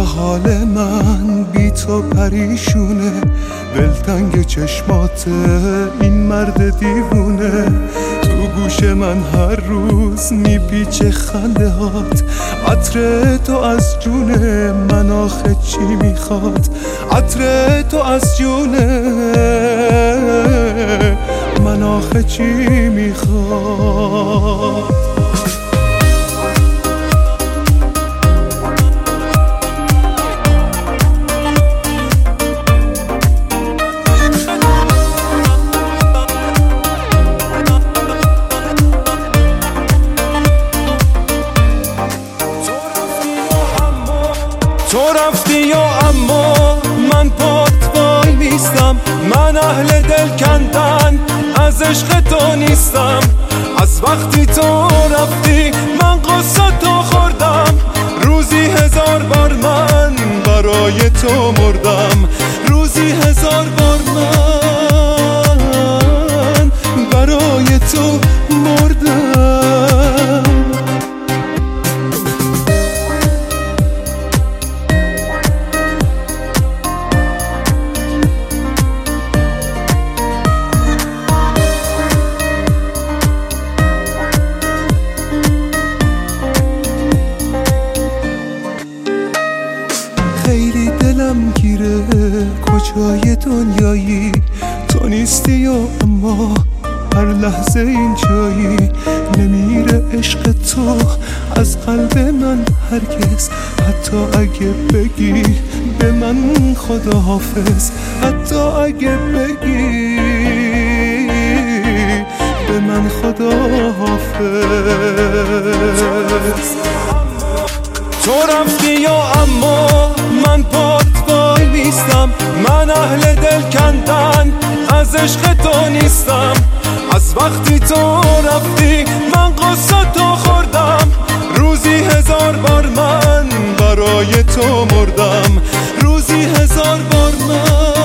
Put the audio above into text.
حال من بی تو پریشونه، دلتنگ چشمات این مرد دیوونه. تو گوش من هر روز میپیچه خنده هات، عطر تو از جونه من آخه چی میخواد؟ عطر تو از جونه من آخه چی میخواد؟ تو رفتی و اما من پات وای میستم، من اهل دل کندن از عشق تو نیستم. از وقتی تو رفتی من قصه تو خوردم، روزی 1000 بار من برای تو مردم، روزی 1000 بار من برای تو مردم. خیلی دلم گیره کجای دنیایی، تو نیستی و اما هر لحظه این جایی. نمیره عشق تو از قلب من هرگز، حتی اگه بگی به من خداحافظ، حتی اگه بگی به من خداحافظ. تو رفتی و اما من پات وای میستم، من اهل دل کندن از عشق تو نیستم. از وقتی تو رفتی من قصه تو خوردم، روزی 1000 بار من برای تو مردم، روزی 1000 بار من